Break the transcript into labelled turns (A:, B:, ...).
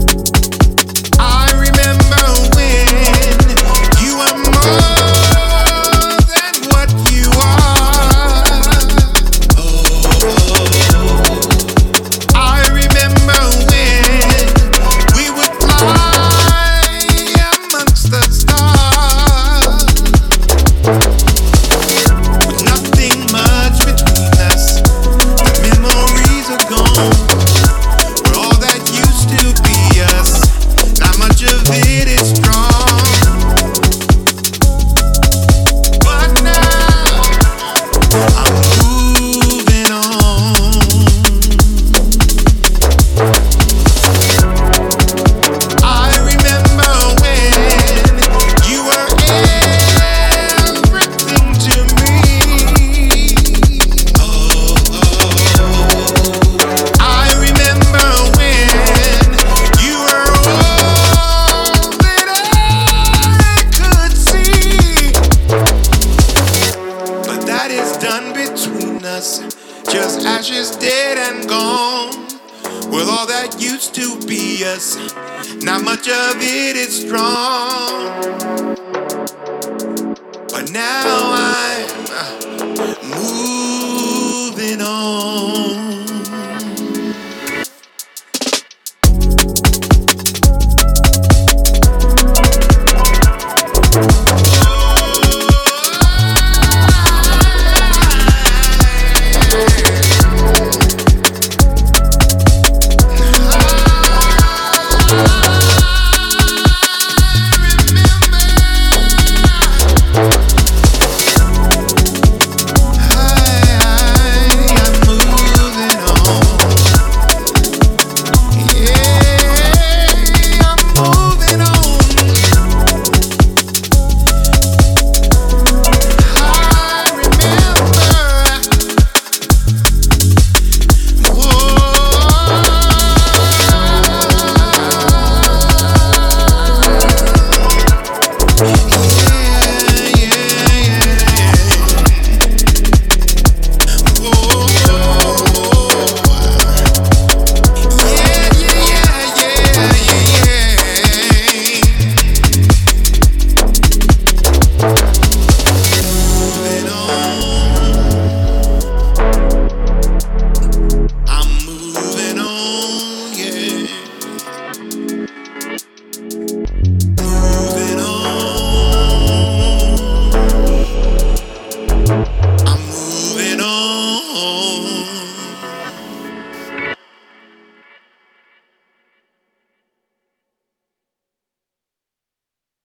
A: I remember when you were more than what you are. I remember when we would fly amongst the stars, with nothing much between us. The memories are gone. We're all that used to be us. Not much of it is strong. But now I'm moving on. I remember when you were everything to me. I remember when you were all that I could see. But that is done between us, just ashes dead and gone. With all that used to be us, not much of it is strong. But now I'm moving on.